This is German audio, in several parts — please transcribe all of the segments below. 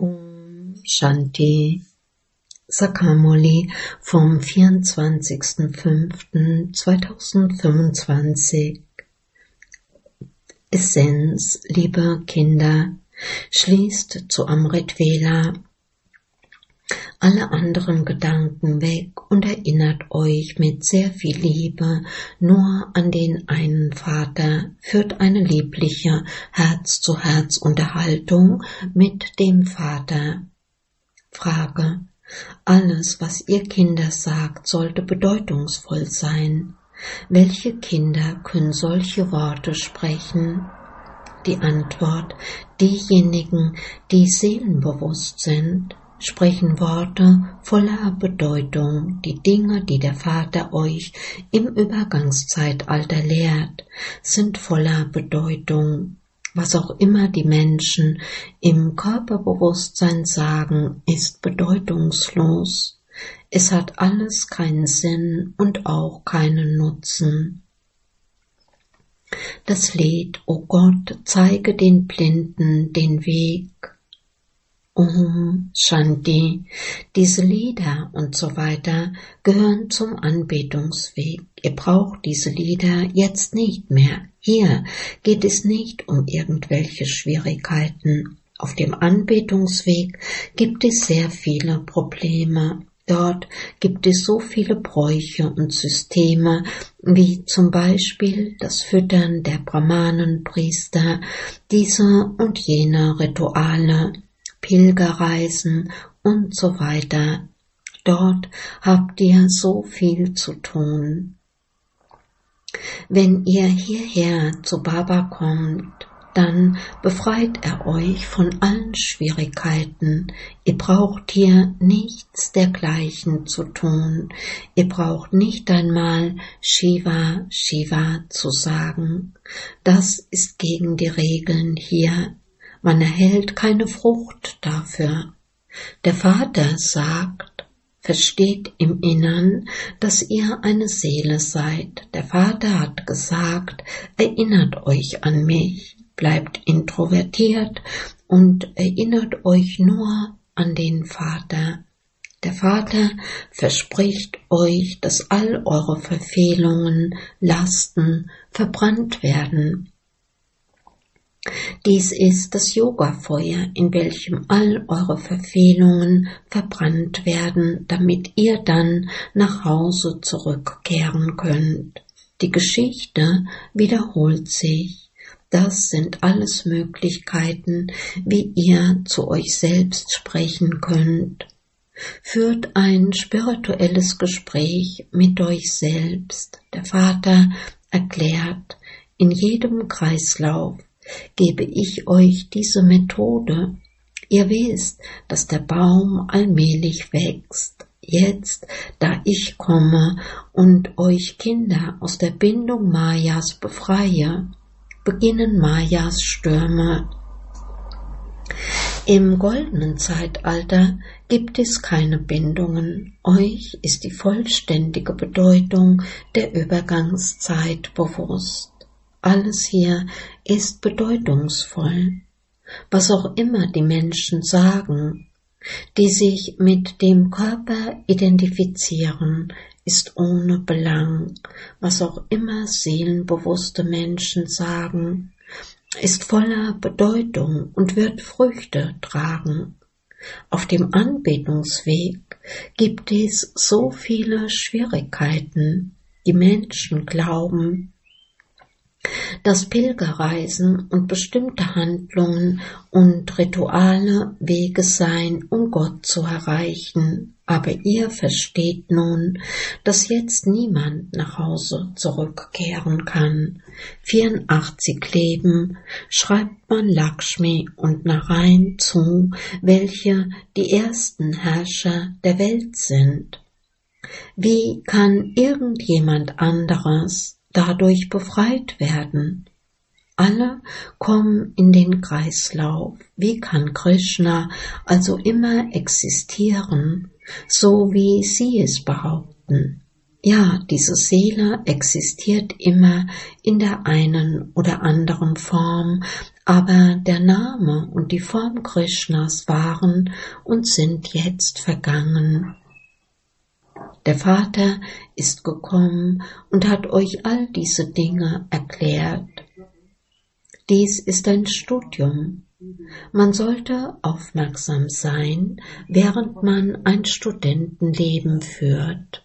Om Shanti Sakamoli vom 24.05.2025. Essenz, liebe Kinder, schließt zu Amrit Vela alle anderen Gedanken weg und erinnert euch mit sehr viel Liebe nur an den einen Vater, führt eine liebliche Herz-zu-Herz-Unterhaltung mit dem Vater. Frage: Alles, was ihr Kinder sagt, sollte bedeutungsvoll sein. Welche Kinder können solche Worte sprechen? Die Antwort: diejenigen, die seelenbewusst sind, sprechen Worte voller Bedeutung. Die Dinge, die der Vater euch im Übergangszeitalter lehrt, sind voller Bedeutung. Was auch immer die Menschen im Körperbewusstsein sagen, ist bedeutungslos. Es hat alles keinen Sinn und auch keinen Nutzen. Das Lied "O Gott, zeige den Blinden den Weg", Om Shanti, diese Lieder und so weiter gehören zum Anbetungsweg. Ihr braucht diese Lieder jetzt nicht mehr. Hier geht es nicht um irgendwelche Schwierigkeiten. Auf dem Anbetungsweg gibt es sehr viele Probleme. Dort gibt es so viele Bräuche und Systeme, wie zum Beispiel das Füttern der Brahmanenpriester, diese und jene Rituale, Pilgerreisen und so weiter. Dort habt ihr so viel zu tun. Wenn ihr hierher zu Baba kommt, dann befreit er euch von allen Schwierigkeiten. Ihr braucht hier nichts dergleichen zu tun. Ihr braucht nicht einmal Shiva, Shiva zu sagen. Das ist gegen die Regeln hier. Man erhält keine Frucht dafür. Der Vater sagt: Versteht im Innern, dass ihr eine Seele seid. Der Vater hat gesagt: Erinnert euch an mich. Bleibt introvertiert und erinnert euch nur an den Vater. Der Vater verspricht euch, dass all eure Verfehlungen, Lasten verbrannt werden. Dies ist das Yoga-Feuer, in welchem all eure Verfehlungen verbrannt werden, damit ihr dann nach Hause zurückkehren könnt. Die Geschichte wiederholt sich. Das sind alles Möglichkeiten, wie ihr zu euch selbst sprechen könnt. Führt ein spirituelles Gespräch mit euch selbst. Der Vater erklärt: In jedem Kreislauf gebe ich euch diese Methode. Ihr wisst, dass der Baum allmählich wächst. Jetzt, da ich komme und euch Kinder aus der Bindung Mayas befreie, beginnen Mayas Stürme. Im goldenen Zeitalter gibt es keine Bindungen. Euch ist die vollständige Bedeutung der Übergangszeit bewusst. Alles hier ist bedeutungsvoll. Was auch immer die Menschen sagen, die sich mit dem Körper identifizieren, ist ohne Belang. Was auch immer seelenbewusste Menschen sagen, ist voller Bedeutung und wird Früchte tragen. Auf dem Anbetungsweg gibt es so viele Schwierigkeiten. Die Menschen glauben, dass Pilgerreisen und bestimmte Handlungen und Rituale Wege seien, um Gott zu erreichen. Aber ihr versteht nun, dass jetzt niemand nach Hause zurückkehren kann. 84 Leben schreibt man Lakshmi und Narayan zu, welche die ersten Herrscher der Welt sind. Wie kann irgendjemand anderes dadurch befreit werden? Alle kommen in den Kreislauf. Wie kann Krishna also immer existieren, so wie sie es behaupten? Ja, diese Seele existiert immer in der einen oder anderen Form, aber der Name und die Form Krishnas waren und sind jetzt vergangen. Der Vater ist gekommen und hat euch all diese Dinge erklärt. Dies ist ein Studium. Man sollte aufmerksam sein, während man ein Studentenleben führt.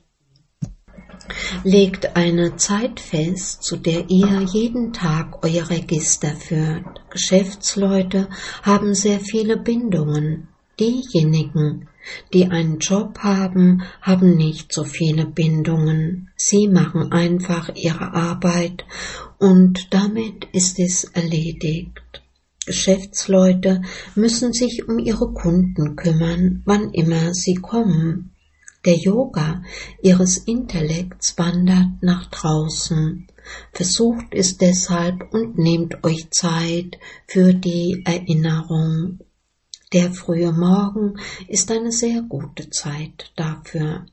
Legt eine Zeit fest, zu der ihr jeden Tag euer Register führt. Geschäftsleute haben sehr viele Bindungen. Diejenigen, die einen Job haben, haben nicht so viele Bindungen. Sie machen einfach ihre Arbeit und damit ist es erledigt. Geschäftsleute müssen sich um ihre Kunden kümmern, wann immer sie kommen. Der Yoga ihres Intellekts wandert nach draußen. Versucht es deshalb und nehmt euch Zeit für die Erinnerung. Der frühe Morgen ist eine sehr gute Zeit dafür.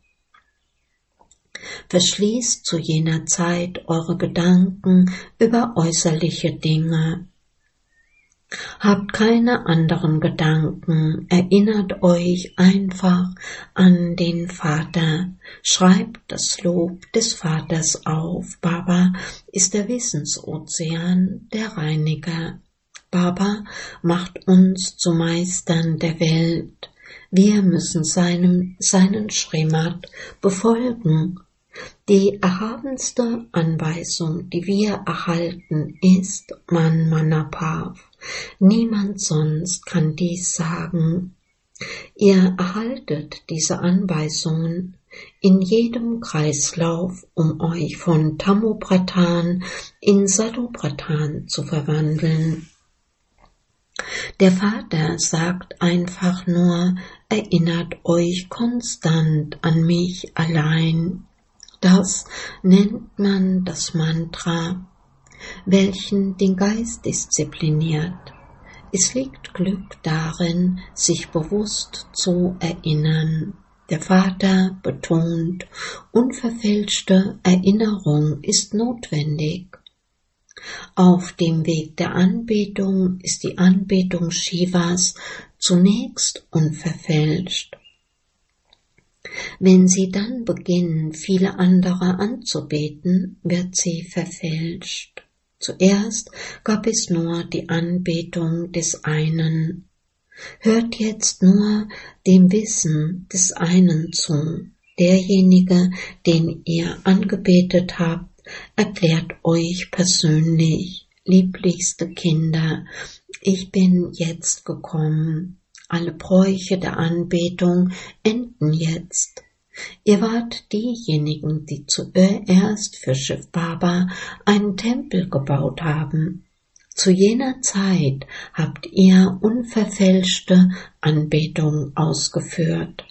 Verschließt zu jener Zeit eure Gedanken über äußerliche Dinge. Habt keine anderen Gedanken, erinnert euch einfach an den Vater, schreibt das Lob des Vaters auf. Baba ist der Wissensozean, der Reiniger. Baba macht uns zu Meistern der Welt. Wir müssen seinen Srimad befolgen. Die erhabenste Anweisung, die wir erhalten, ist Man Manapav. Niemand sonst kann dies sagen. Ihr erhaltet diese Anweisungen in jedem Kreislauf, um euch von Tamopratan in Sadopratan zu verwandeln. Der Vater sagt einfach nur, erinnert euch konstant an mich allein. Das nennt man das Mantra, welchen den Geist diszipliniert. Es liegt Glück darin, sich bewusst zu erinnern. Der Vater betont, unverfälschte Erinnerung ist notwendig. Auf dem Weg der Anbetung ist die Anbetung Shivas zunächst unverfälscht. Wenn sie dann beginnen, viele andere anzubeten, wird sie verfälscht. Zuerst gab es nur die Anbetung des einen. Hört jetzt nur dem Wissen des einen zu. Derjenige, den ihr angebetet habt, erklärt euch persönlich, lieblichste Kinder, ich bin jetzt gekommen. Alle Bräuche der Anbetung enden jetzt. Ihr wart diejenigen, die zuerst für Shiv Baba einen Tempel gebaut haben. Zu jener Zeit habt ihr unverfälschte Anbetung ausgeführt.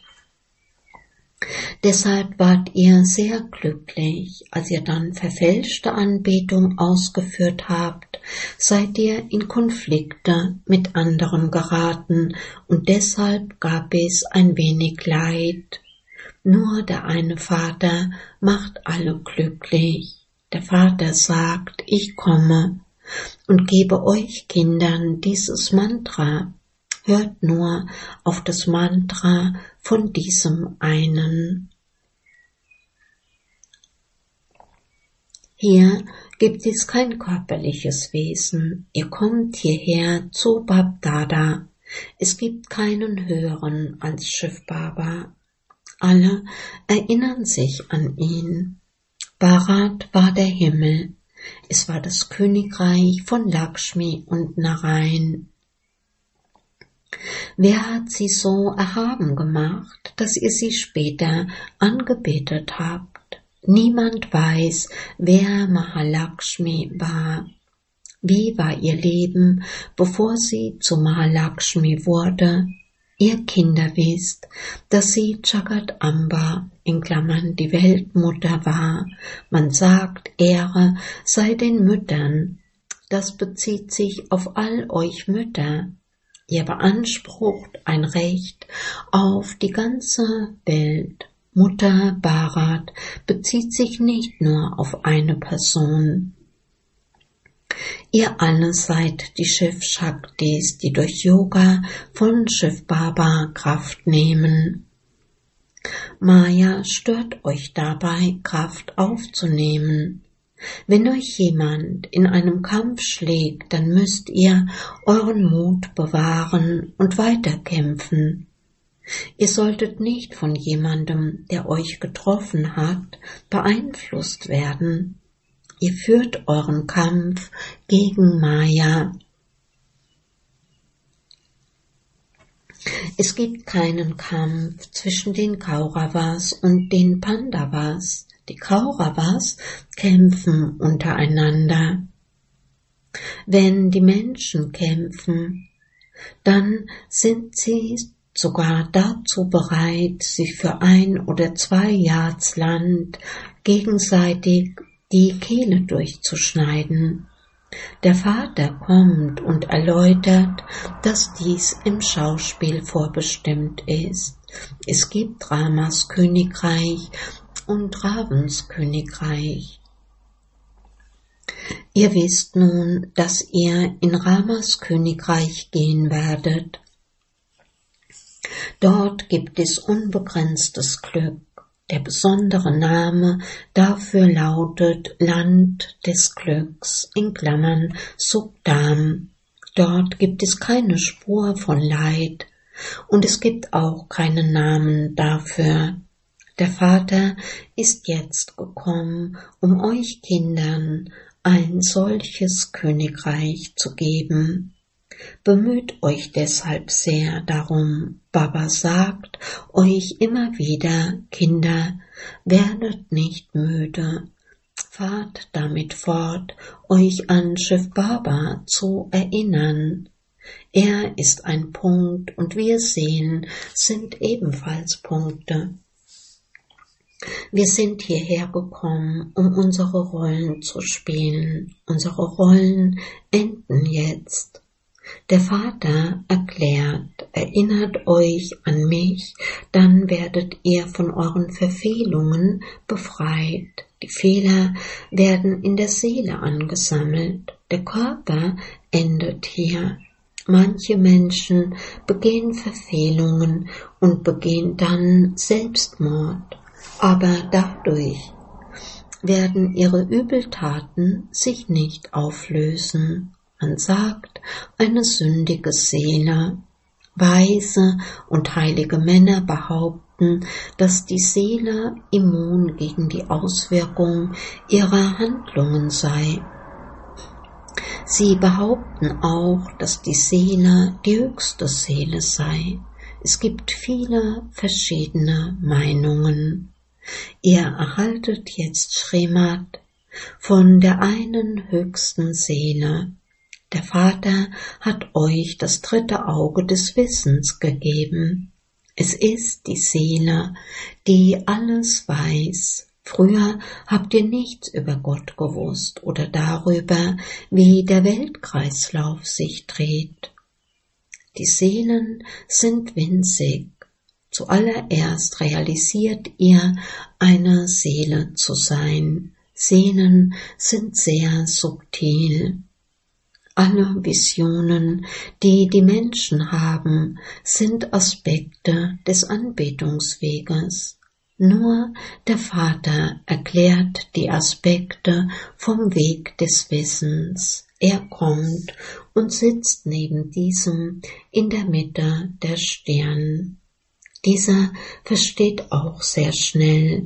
Deshalb wart ihr sehr glücklich, als ihr dann verfälschte Anbetung ausgeführt habt, seid ihr in Konflikte mit anderen geraten und deshalb gab es ein wenig Leid. Nur der eine Vater macht alle glücklich. Der Vater sagt, ich komme und gebe euch Kindern dieses Mantra. Hört nur auf das Mantra von diesem einen. Hier gibt es kein körperliches Wesen. Ihr kommt hierher zu Bab-Dada. Es gibt keinen höheren als Shiv Baba. Alle erinnern sich an ihn. Bharat war der Himmel. Es war das Königreich von Lakshmi und Narayan. Wer hat sie so erhaben gemacht, dass ihr sie später angebetet habt? Niemand weiß, wer Mahalakshmi war. Wie war ihr Leben, bevor sie zu Mahalakshmi wurde? Ihr Kinder wisst, dass sie Jagadamba, in Klammern die Weltmutter war. Man sagt, Ehre sei den Müttern. Das bezieht sich auf all euch Mütter. Ihr beansprucht ein Recht auf die ganze Welt. Mutter Bharat bezieht sich nicht nur auf eine Person. Ihr alle seid die Shiv-Shaktis, die durch Yoga von Shiv Baba Kraft nehmen. Maya stört euch dabei, Kraft aufzunehmen. Wenn euch jemand in einem Kampf schlägt, dann müsst ihr euren Mut bewahren und weiterkämpfen. Ihr solltet nicht von jemandem, der euch getroffen hat, beeinflusst werden. Ihr führt euren Kampf gegen Maya. Es gibt keinen Kampf zwischen den Kauravas und den Pandavas. Die Kauravas kämpfen untereinander. Wenn die Menschen kämpfen, dann sind sie sogar dazu bereit, sich für 1 oder 2 Yards Land gegenseitig die Kehle durchzuschneiden. Der Vater kommt und erläutert, dass dies im Schauspiel vorbestimmt ist. Es gibt Ramas Königreich und Ravens Königreich. Ihr wisst nun, dass ihr in Ramas Königreich gehen werdet. Dort gibt es unbegrenztes Glück. Der besondere Name dafür lautet Land des Glücks, in Klammern Sukdam. Dort gibt es keine Spur von Leid und es gibt auch keinen Namen dafür. Der Vater ist jetzt gekommen, um euch Kindern ein solches Königreich zu geben. Bemüht euch deshalb sehr darum. Baba sagt euch immer wieder, Kinder, werdet nicht müde. Fahrt damit fort, euch an Shiv Baba zu erinnern. Er ist ein Punkt und wir sehen, sind ebenfalls Punkte. Wir sind hierher gekommen, um unsere Rollen zu spielen. Unsere Rollen enden jetzt. Der Vater erklärt, erinnert euch an mich, dann werdet ihr von euren Verfehlungen befreit. Die Fehler werden in der Seele angesammelt. Der Körper endet hier. Manche Menschen begehen Verfehlungen und begehen dann Selbstmord, aber dadurch werden ihre Übeltaten sich nicht auflösen. Man sagt, eine sündige Seele. Weise und heilige Männer behaupten, dass die Seele immun gegen die Auswirkung ihrer Handlungen sei. Sie behaupten auch, dass die Seele die höchste Seele sei. Es gibt viele verschiedene Meinungen. Ihr erhaltet jetzt Srimad von der einen höchsten Seele. Der Vater hat euch das 3. Auge des Wissens gegeben. Es ist die Seele, die alles weiß. Früher habt ihr nichts über Gott gewusst oder darüber, wie der Weltkreislauf sich dreht. Die Seelen sind winzig. Zuallererst realisiert ihr, eine Seele zu sein. Seelen sind sehr subtil. Alle Visionen, die die Menschen haben, sind Aspekte des Anbetungsweges. Nur der Vater erklärt die Aspekte vom Weg des Wissens. Er kommt und sitzt neben diesem in der Mitte der Stirn. Dieser versteht auch sehr schnell.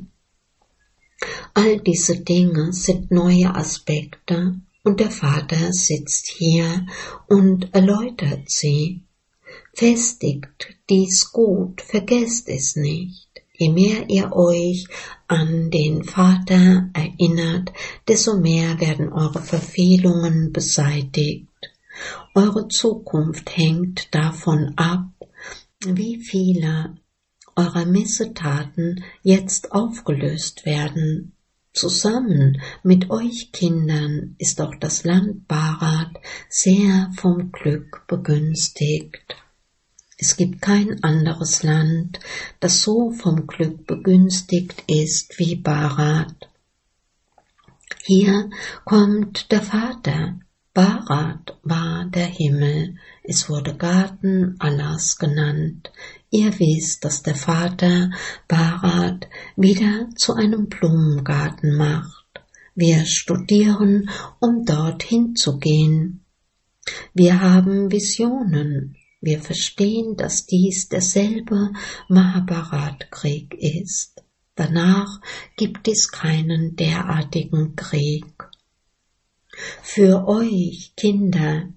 All diese Dinge sind neue Aspekte. Und der Vater sitzt hier und erläutert sie. Festigt dies gut, vergesst es nicht. Je mehr ihr euch an den Vater erinnert, desto mehr werden eure Verfehlungen beseitigt. Eure Zukunft hängt davon ab, wie viele eurer Missetaten jetzt aufgelöst werden. Zusammen mit euch Kindern ist auch das Land Bharat sehr vom Glück begünstigt. Es gibt kein anderes Land, das so vom Glück begünstigt ist wie Bharat. Hier kommt der Vater. Bharat war der Himmel, es wurde Garten Allahs genannt. Ihr wisst, dass der Vater Bharat wieder zu einem Blumengarten macht. Wir studieren, um dorthin zu gehen. Wir haben Visionen. Wir verstehen, dass dies derselbe Mahabharat-Krieg ist. Danach gibt es keinen derartigen Krieg. Für euch, Kinder,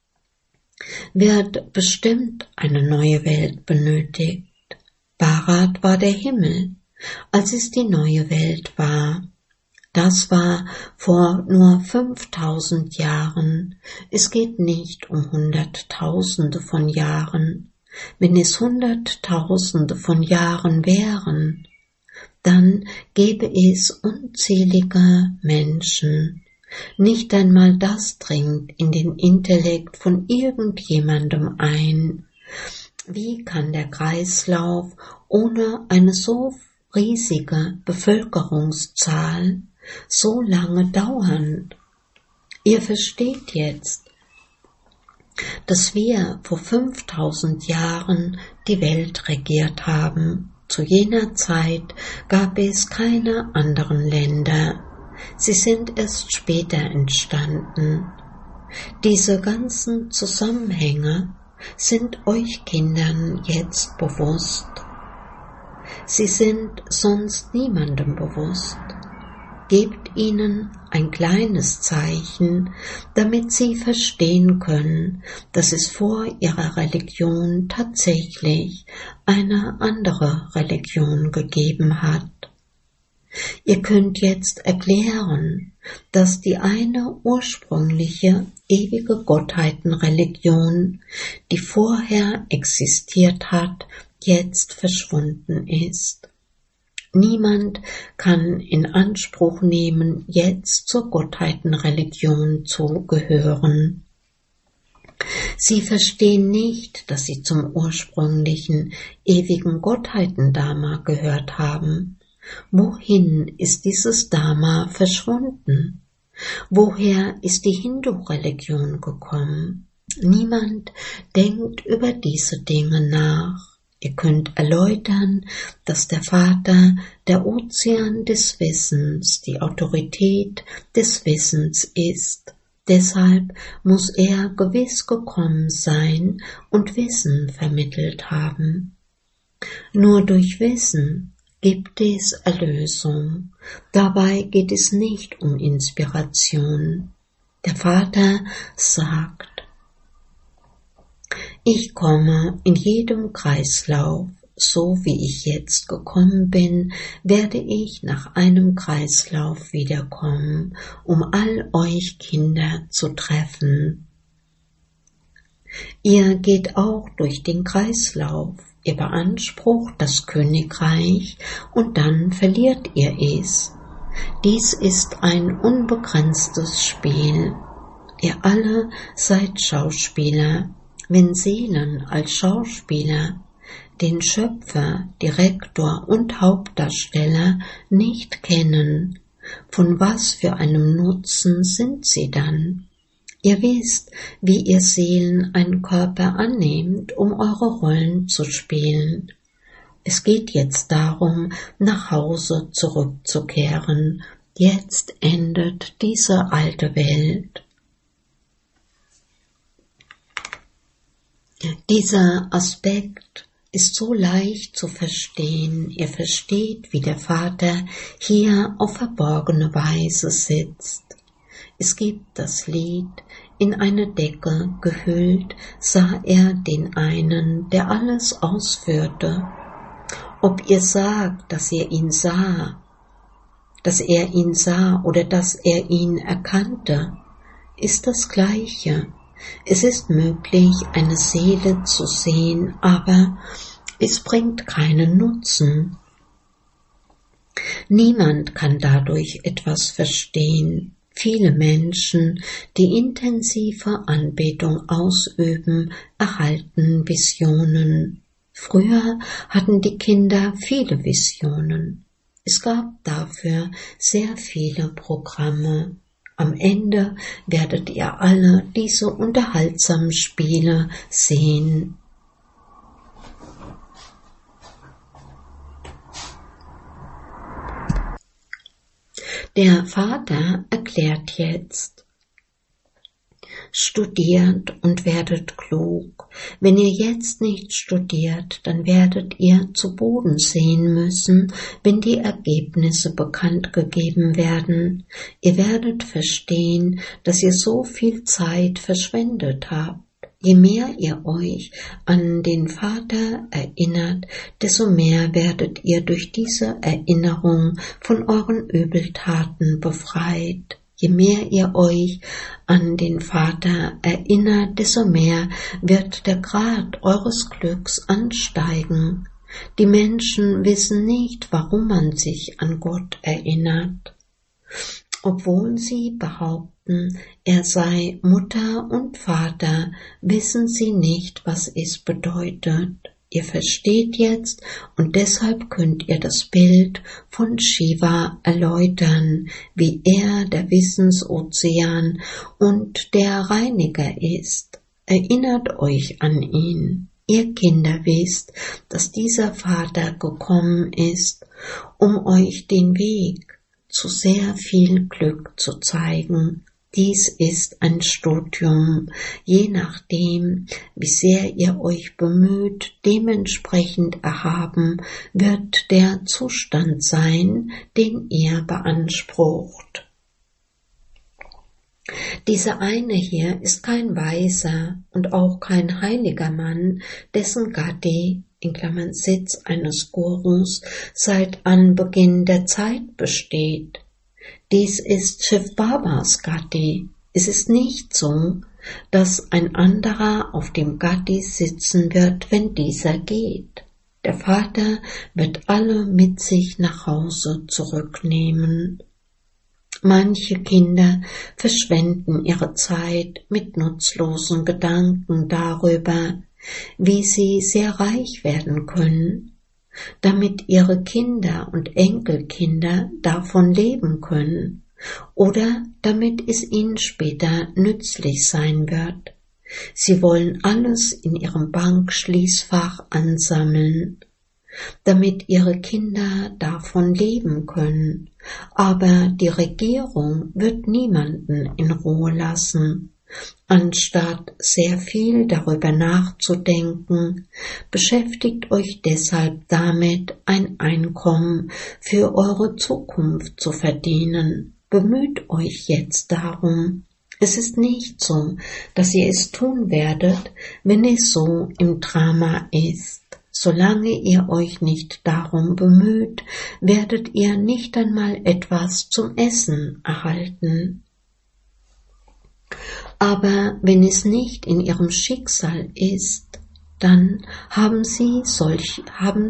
wird bestimmt eine neue Welt benötigt. Bharat war der Himmel, als es die neue Welt war. Das war vor nur 5000 Jahren. Es geht nicht um Hunderttausende von Jahren. Wenn es Hunderttausende von Jahren wären, dann gäbe es unzählige Menschen. Nicht einmal das dringt in den Intellekt von irgendjemandem ein. Wie kann der Kreislauf ohne eine so riesige Bevölkerungszahl so lange dauern? Ihr versteht jetzt, dass wir vor 5000 Jahren die Welt regiert haben. Zu jener Zeit gab es keine anderen Länder. Sie sind erst später entstanden. Diese ganzen Zusammenhänge sind euch Kindern jetzt bewusst. Sie sind sonst niemandem bewusst. Gebt ihnen ein kleines Zeichen, damit sie verstehen können, dass es vor ihrer Religion tatsächlich eine andere Religion gegeben hat. Ihr könnt jetzt erklären, dass die eine ursprüngliche, ewige Gottheitenreligion, die vorher existiert hat, jetzt verschwunden ist. Niemand kann in Anspruch nehmen, jetzt zur Gottheitenreligion zu gehören. Sie verstehen nicht, dass sie zum ursprünglichen, ewigen Gottheitendharma gehört haben. Wohin ist dieses Dharma verschwunden? Woher ist die Hindu-Religion gekommen? Niemand denkt über diese Dinge nach. Ihr könnt erläutern, dass der Vater der Ozean des Wissens, die Autorität des Wissens ist. Deshalb muss er gewiss gekommen sein und Wissen vermittelt haben. Nur durch Wissen gibt es Erlösung. Dabei geht es nicht um Inspiration. Der Vater sagt, ich komme in jedem Kreislauf, so wie ich jetzt gekommen bin, werde ich nach einem Kreislauf wiederkommen, um all euch Kinder zu treffen. Ihr geht auch durch den Kreislauf. Ihr beansprucht das Königreich und dann verliert ihr es. Dies ist ein unbegrenztes Spiel. Ihr alle seid Schauspieler. Wenn Seelen als Schauspieler den Schöpfer, Direktor und Hauptdarsteller nicht kennen, von was für einem Nutzen sind sie dann? Ihr wisst, wie ihr Seelen einen Körper annehmt, um eure Rollen zu spielen. Es geht jetzt darum, nach Hause zurückzukehren. Jetzt endet diese alte Welt. Dieser Aspekt ist so leicht zu verstehen. Ihr versteht, wie der Vater hier auf verborgene Weise sitzt. Es gibt das Lied, in eine Decke gehüllt sah er den einen, der alles ausführte. Ob ihr sagt, dass er ihn sah oder dass er ihn erkannte, ist das Gleiche. Es ist möglich, eine Seele zu sehen, aber es bringt keinen Nutzen. Niemand kann dadurch etwas verstehen. Viele Menschen, die intensive Anbetung ausüben, erhalten Visionen. Früher hatten die Kinder viele Visionen. Es gab dafür sehr viele Programme. Am Ende werdet ihr alle diese unterhaltsamen Spiele sehen. Der Vater erklärt jetzt: Studiert und werdet klug. Wenn ihr jetzt nicht studiert, dann werdet ihr zu Boden sehen müssen, wenn die Ergebnisse bekannt gegeben werden. Ihr werdet verstehen, dass ihr so viel Zeit verschwendet habt. Je mehr ihr euch an den Vater erinnert, desto mehr werdet ihr durch diese Erinnerung von euren Übeltaten befreit. Je mehr ihr euch an den Vater erinnert, desto mehr wird der Grad eures Glücks ansteigen. Die Menschen wissen nicht, warum man sich an Gott erinnert. Obwohl sie behaupten, er sei Mutter und Vater, wissen sie nicht, was es bedeutet. Ihr versteht jetzt und deshalb könnt ihr das Bild von Shiva erläutern, wie er der Wissensozean und der Reiniger ist. Erinnert euch an ihn. Ihr Kinder wisst, dass dieser Vater gekommen ist, um euch den Weg zu sehr viel Glück zu zeigen. Dies ist ein Studium, je nachdem, wie sehr ihr euch bemüht, dementsprechend erhaben wird der Zustand sein, den ihr beansprucht. Dieser eine hier ist kein Weiser und auch kein heiliger Mann, dessen Gatti (Sitz eines Gurus) seit Anbeginn der Zeit besteht. Dies ist Shiv Babas Gatti. Es ist nicht so, dass ein anderer auf dem Gatti sitzen wird, wenn dieser geht. Der Vater wird alle mit sich nach Hause zurücknehmen. Manche Kinder verschwenden ihre Zeit mit nutzlosen Gedanken darüber, wie sie sehr reich werden können, damit ihre Kinder und Enkelkinder davon leben können oder damit es ihnen später nützlich sein wird. Sie wollen alles in ihrem Bankschließfach ansammeln, damit ihre Kinder davon leben können, aber die Regierung wird niemanden in Ruhe lassen. Anstatt sehr viel darüber nachzudenken, beschäftigt euch deshalb damit, ein Einkommen für eure Zukunft zu verdienen. Bemüht euch jetzt darum. Es ist nicht so, dass ihr es tun werdet, wenn es so im Drama ist. Solange ihr euch nicht darum bemüht, werdet ihr nicht einmal etwas zum Essen erhalten. Aber wenn es nicht in ihrem Schicksal ist, dann haben sie solche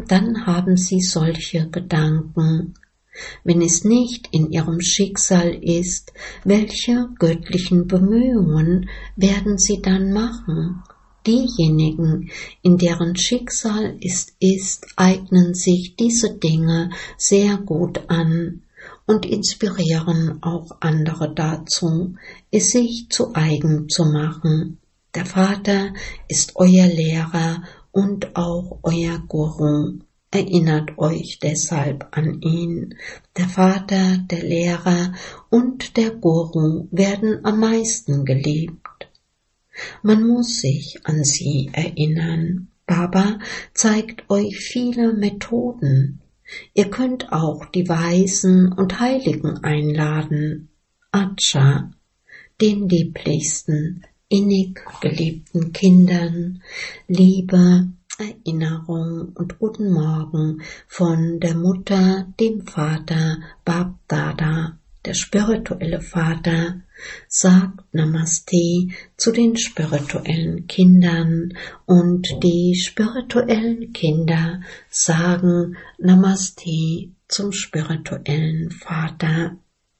Gedanken. Wenn es nicht in ihrem Schicksal ist, welche göttlichen Bemühungen werden sie dann machen? Diejenigen, in deren Schicksal es ist, eignen sich diese Dinge sehr gut an und inspirieren auch andere dazu, es sich zu eigen zu machen. Der Vater ist euer Lehrer und auch euer Guru. Erinnert euch deshalb an ihn. Der Vater, der Lehrer und der Guru werden am meisten geliebt. Man muss sich an sie erinnern. Baba zeigt euch viele Methoden. Ihr könnt auch die Weisen und Heiligen einladen. Acha, den lieblichsten, innig geliebten Kindern, Liebe, Erinnerung und guten Morgen von der Mutter, dem Vater, Bab Dada. Der spirituelle Vater sagt Namaste zu den spirituellen Kindern und die spirituellen Kinder sagen Namaste zum spirituellen Vater.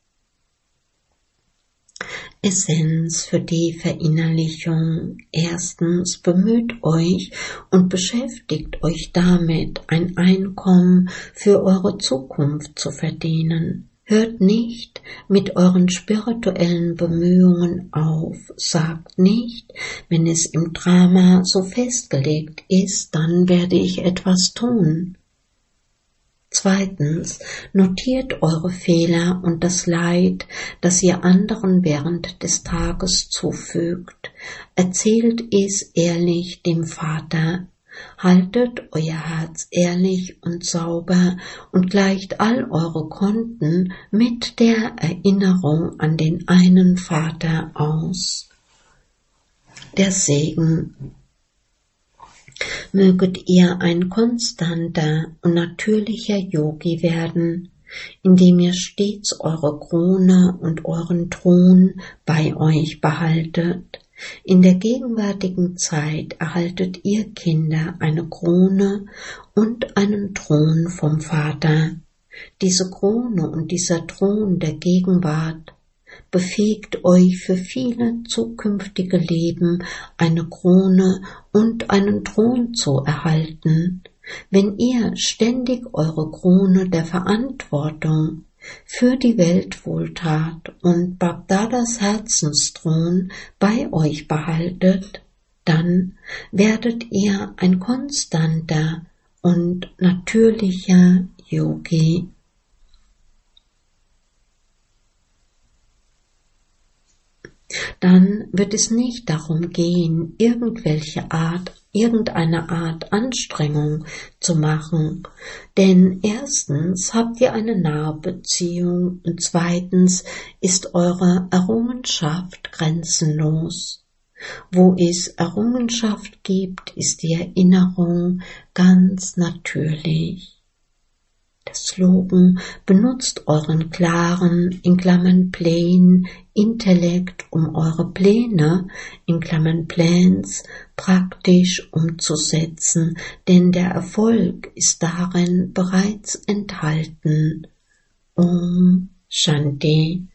Essenz für die Verinnerlichung. Erstens, bemüht euch und beschäftigt euch damit, ein Einkommen für eure Zukunft zu verdienen. Hört nicht mit euren spirituellen Bemühungen auf. Sagt nicht, wenn es im Drama so festgelegt ist, dann werde ich etwas tun. Zweitens, notiert eure Fehler und das Leid, das ihr anderen während des Tages zufügt. Erzählt es ehrlich dem Vater. Haltet euer Herz ehrlich und sauber und gleicht all eure Konten mit der Erinnerung an den einen Vater aus. Der Segen. Möget ihr ein konstanter und natürlicher Yogi werden, indem ihr stets eure Krone und euren Thron bei euch behaltet. In der gegenwärtigen Zeit erhaltet ihr Kinder eine Krone und einen Thron vom Vater. Diese Krone und dieser Thron der Gegenwart befähigt euch für viele zukünftige Leben eine Krone und einen Thron zu erhalten. Wenn ihr ständig eure Krone der Verantwortung für die Weltwohltat und Bagdadas Herzensthron bei euch behaltet, dann werdet ihr ein konstanter und natürlicher Yogi. Dann wird es nicht darum gehen, irgendeine Art Anstrengung zu machen, denn erstens habt ihr eine nahe Beziehung und zweitens ist eure Errungenschaft grenzenlos. Wo es Errungenschaft gibt, ist die Erinnerung ganz natürlich. Der Slogan: benutzt euren klaren, in Klammern plain, Intellekt, um eure Pläne, in Klammern plans, praktisch umzusetzen, denn der Erfolg ist darin bereits enthalten. Om Shanti.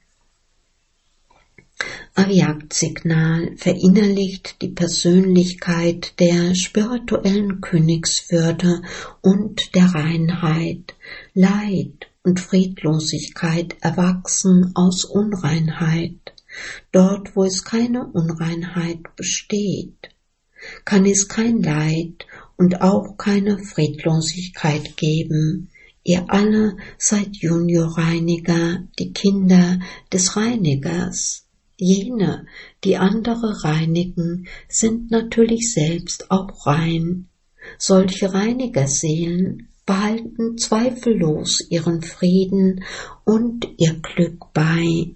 Avyaktasignal verinnerlicht die Persönlichkeit der spirituellen Königswürde und der Reinheit. Leid und Friedlosigkeit erwachsen aus Unreinheit. Dort, wo es keine Unreinheit besteht, kann es kein Leid und auch keine Friedlosigkeit geben. Ihr alle seid Juniorreiniger, die Kinder des Reinigers. Jene, die andere reinigen, sind natürlich selbst auch rein. Solche Reinigerseelen behalten zweifellos ihren Frieden und ihr Glück bei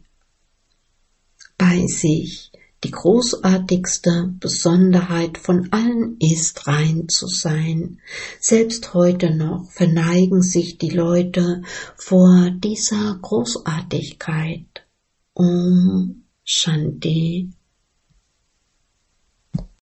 sich. Die großartigste Besonderheit von allen ist, rein zu sein. Selbst heute noch verneigen sich die Leute vor dieser Großartigkeit. Om Shanti.